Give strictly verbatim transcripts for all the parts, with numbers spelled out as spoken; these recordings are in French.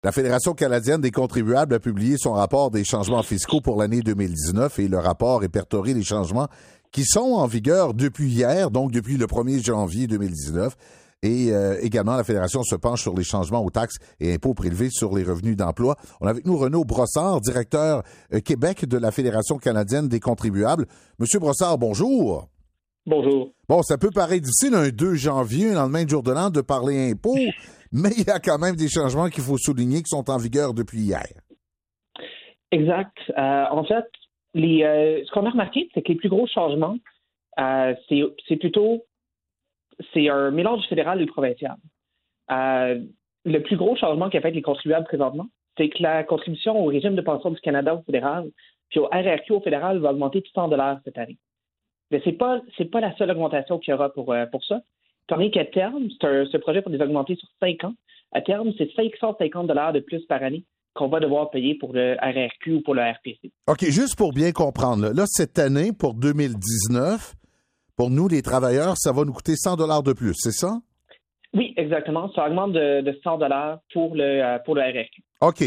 La Fédération canadienne des contribuables a publié son rapport des changements fiscaux pour l'année deux mille dix-neuf et le rapport répertorie les changements qui sont en vigueur depuis hier, donc depuis le premier janvier deux mille dix-neuf. Et euh, également, la Fédération se penche sur les changements aux taxes et impôts prélevés sur les revenus d'emploi. On a avec nous Renaud Brossard, directeur euh, Québec de la Fédération canadienne des contribuables. Monsieur Brossard, bonjour. Bonjour. Bon, ça peut paraître difficile un deux janvier, un lendemain de jour de l'an, de parler impôts, mais il y a quand même des changements qu'il faut souligner qui sont en vigueur depuis hier. Exact. Euh, en fait, les, euh, ce qu'on a remarqué, c'est que les plus gros changements, euh, c'est, c'est plutôt c'est un mélange fédéral et provincial. Euh, le plus gros changement qu'a fait les contribuables présentement, c'est que la contribution au régime de pension du Canada au fédéral, puis au R R Q au fédéral, va augmenter de cent dollars cette année. Mais c'est pas c'est pas la seule augmentation qu'il y aura pour, euh, pour ça. Étant donné qu'à terme, c'est un, ce projet pour les augmenter sur cinq ans. À terme, c'est cinq cent cinquante dollars de plus par année qu'on va devoir payer pour le R R Q ou pour le R P C. OK, juste pour bien comprendre, là, là cette année, pour deux mille dix-neuf, pour nous, les travailleurs, ça va nous coûter cent dollars de plus, c'est ça? Oui, exactement. Ça augmente de, de cent dollars pour le, euh, pour le R R Q. OK.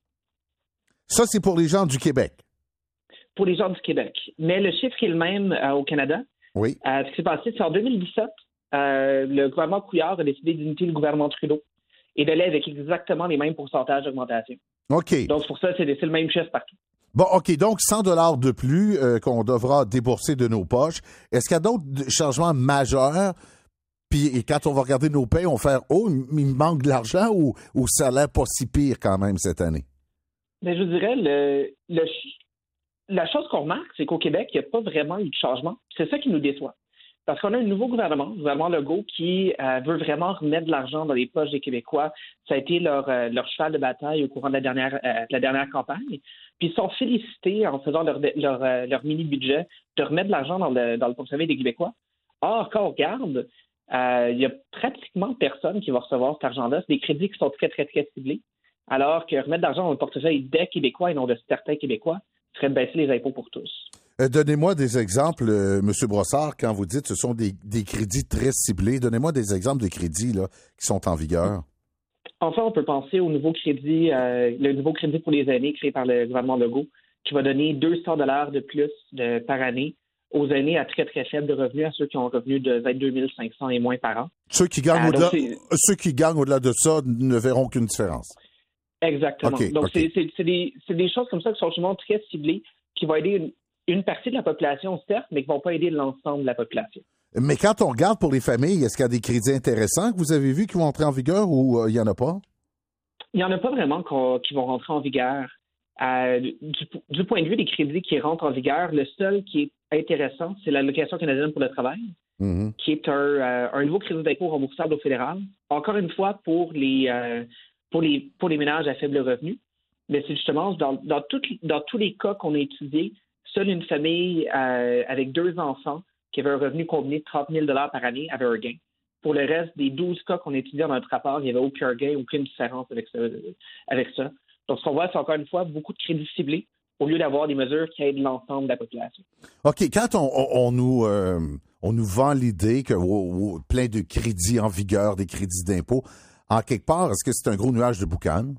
Ça, c'est pour les gens du Québec. Pour les gens du Québec. Mais le chiffre est le même euh, au Canada. Oui. Euh, ce qui s'est passé, c'est en deux mille dix-sept, euh, le gouvernement Couillard a décidé d'imiter le gouvernement Trudeau et d'aller avec exactement les mêmes pourcentages d'augmentation. OK. Donc, pour ça, c'est, c'est le même chiffre partout. Bon, OK, donc cent dollars de plus euh, qu'on devra débourser de nos poches. Est-ce qu'il y a d'autres changements majeurs? Puis et quand on va regarder nos payes, on va faire « Oh, il me manque de l'argent » ou, ou ça a l'air pas si pire quand même cette année? Mais je dirais, le, le, la chose qu'on remarque, c'est qu'au Québec, il n'y a pas vraiment eu de changement. C'est ça qui nous déçoit. Parce qu'on a un nouveau gouvernement, le gouvernement Legault, qui euh, veut vraiment remettre de l'argent dans les poches des Québécois. Ça a été leur, euh, leur cheval de bataille au courant de la dernière, euh, de la dernière campagne. Puis ils sont félicités en faisant leur, leur, euh, leur mini-budget de remettre de l'argent dans le, dans le portefeuille des Québécois. Or, quand on regarde, euh, il y a pratiquement personne qui va recevoir cet argent-là. C'est des crédits qui sont très, très, très ciblés. Alors que remettre de l'argent dans le portefeuille des Québécois et non de certains Québécois serait de baisser les impôts pour tous. Euh, donnez-moi des exemples, euh, M. Brossard, quand vous dites que ce sont des, des crédits très ciblés. Donnez-moi des exemples de crédits là, qui sont en vigueur. Enfin, on peut penser au nouveau crédit, euh, le nouveau crédit pour les aînés créé par le gouvernement Legault, qui va donner deux cents dollars de plus de, par année aux aînés à très, très faible revenu, à ceux qui ont un revenu de vingt-deux mille cinq cents et moins par an. Ceux qui gagnent, euh, au-delà, donc, ceux qui gagnent au-delà de ça ne verront qu'une différence. Exactement. Okay, donc, okay. C'est, c'est, c'est, des, c'est des choses comme ça qui sont souvent très ciblées, qui vont aider une, une partie de la population, certes, mais qui ne vont pas aider l'ensemble de la population. Mais quand on regarde pour les familles, est-ce qu'il y a des crédits intéressants que vous avez vus qui vont entrer en vigueur ou il euh, n'y en a pas? Il n'y en a pas vraiment qui vont rentrer en vigueur. Euh, du, du point de vue des crédits qui rentrent en vigueur, le seul qui est intéressant, c'est l'allocation canadienne pour le travail, mm-hmm. qui est un, euh, un nouveau crédit d'impôt remboursable au fédéral. Encore une fois, pour les, euh, pour les, pour les ménages à faible revenu. Mais c'est justement, dans, dans, tout, dans tous les cas qu'on a étudiés, seule une famille euh, avec deux enfants qui avait un revenu combiné de trente mille dollars par année avait un gain. Pour le reste des douze cas qu'on a étudiés dans notre rapport, il n'y avait aucun gain, aucune différence avec ça. Avec ça. Donc, ce qu'on voit, c'est encore une fois beaucoup de crédits ciblés au lieu d'avoir des mesures qui aident l'ensemble de la population. OK. Quand on, on, on nous, euh, on nous vend l'idée que oh, oh, plein de crédits en vigueur, des crédits d'impôt, en quelque part, est-ce que c'est un gros nuage de boucan?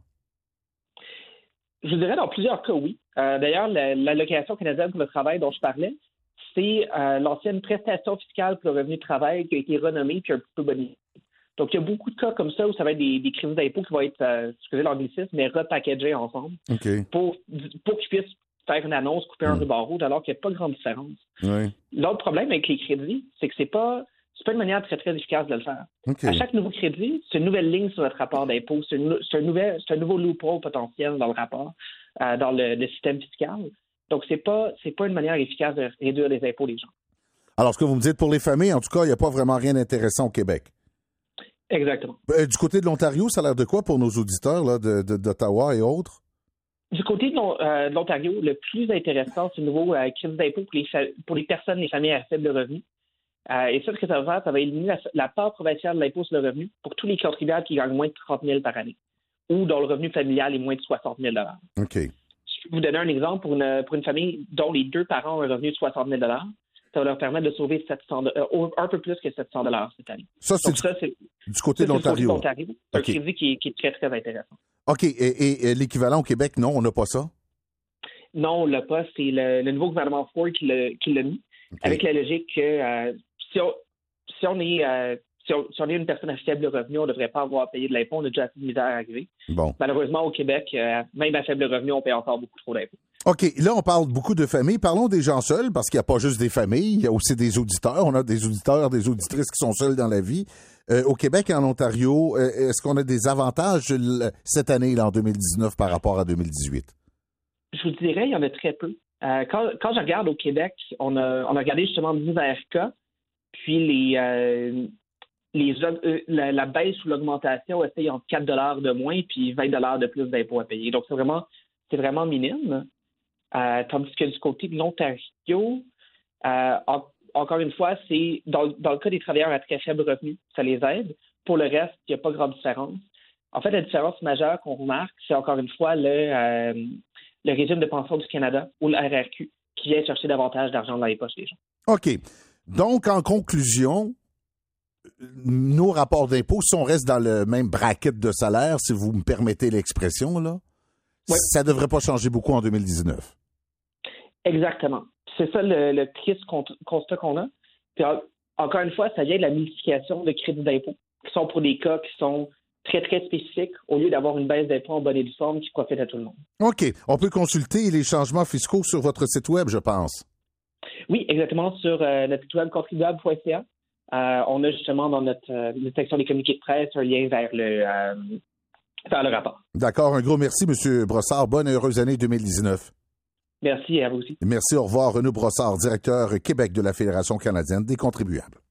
Je dirais dans plusieurs cas, oui. Euh, d'ailleurs, la, l'allocation canadienne pour le travail dont je parlais, c'est euh, l'ancienne prestation fiscale pour le revenu de travail qui a été renommée puis un petit peu bonifiée. Donc, il y a beaucoup de cas comme ça où ça va être des, des crédits d'impôt qui vont être, euh, excusez l'anglicisme, mais repackagés ensemble okay. pour, pour qu'ils puissent faire une annonce, couper un mmh. ruban rouge, alors qu'il n'y a pas de grande différence. Oui. L'autre problème avec les crédits, c'est que c'est pas, c'est pas une manière très, très efficace de le faire. Okay. À chaque nouveau crédit, c'est une nouvelle ligne sur votre rapport d'impôt. C'est, une, c'est, un, nouvel, c'est un nouveau loophole potentiel dans le rapport, euh, dans le, le système fiscal. Donc, c'est pas, c'est pas une manière efficace de réduire les impôts des gens. Alors, ce que vous me dites pour les familles, en tout cas, il n'y a pas vraiment rien d'intéressant au Québec. Exactement. Euh, du côté de l'Ontario, ça a l'air de quoi pour nos auditeurs là, de, de, d'Ottawa et autres? Du côté de, euh, de l'Ontario, le plus intéressant, c'est le nouveau euh, crédit d'impôt pour les, fa- pour les personnes, les familles à faible revenu. Euh, et ça, ce que ça va faire, ça va éliminer la, la part provinciale de l'impôt sur le revenu pour tous les contribuables qui gagnent moins de trente mille par année ou dont le revenu familial est moins de soixante mille dollars. OK. Je peux vous donner un exemple pour une, pour une famille dont les deux parents ont un revenu de soixante mille dollars. Ça va leur permettre de sauver sept cents, euh, un peu plus que sept cents dollars cette année. Ça, c'est, Donc, du, ça, c'est du côté ça, de l'Ontario. C'est, c'est un okay. crédit qui est, qui est très, très intéressant. OK. Et, et, et l'équivalent au Québec, non, on n'a pas ça? Non, on l'a pas. C'est le, le nouveau gouvernement Ford qui l'a, qui l'a mis, okay. Avec la logique que euh, si, on, si, on est, euh, si, on, si on est une personne à faible revenu, on ne devrait pas avoir à payer de l'impôt. On a déjà assez de misère à arriver. Bon. Malheureusement, au Québec, euh, même à faible revenu, on paye encore beaucoup trop d'impôts. OK. Là, on parle beaucoup de familles. Parlons des gens seuls, parce qu'il n'y a pas juste des familles, il y a aussi des auditeurs. On a des auditeurs, des auditrices qui sont seuls dans la vie. Euh, au Québec et en Ontario, euh, est-ce qu'on a des avantages cette année, là, en deux mille dix-neuf, par rapport à deux mille dix-huit? Je vous dirais, il y en a très peu. Euh, quand, quand je regarde au Québec, on a, on a regardé justement dix A R K, puis les, euh, les, euh, la, la baisse ou l'augmentation essaye entre quatre dollars de moins puis vingt dollars de plus d'impôts à payer. Donc, c'est vraiment, c'est vraiment minime. Euh, tandis que du côté de l'Ontario, euh, en, encore une fois, c'est dans, dans le cas des travailleurs à très faible revenu, ça les aide. Pour le reste, il n'y a pas grande différence. En fait, la différence majeure qu'on remarque, c'est encore une fois le, euh, le régime de pension du Canada ou le R R Q qui vient chercher davantage d'argent dans les poches des gens. OK. Donc, en conclusion, nos rapports d'impôts, si on reste dans le même bracket de salaire, si vous me permettez l'expression, là, oui. Ça ne devrait pas changer beaucoup en deux mille dix-neuf. Exactement. C'est ça le, le triste constat qu'on a. Puis, encore une fois, ça vient de la multiplication de crédits d'impôt qui sont pour des cas qui sont très, très spécifiques au lieu d'avoir une baisse d'impôt en bonne et due forme qui profite à tout le monde. OK. On peut consulter les changements fiscaux sur votre site web, je pense. Oui, exactement, sur euh, notre site web contribuable point c a. Euh, on a justement dans notre, euh, notre section des communiqués de presse un lien vers le, euh, vers le rapport. D'accord. Un gros merci, M. Brossard. Bonne et heureuse année deux mille dix-neuf. Merci, et à vous aussi. Merci, au revoir. Renaud Brossard, directeur Québec de la Fédération canadienne des contribuables.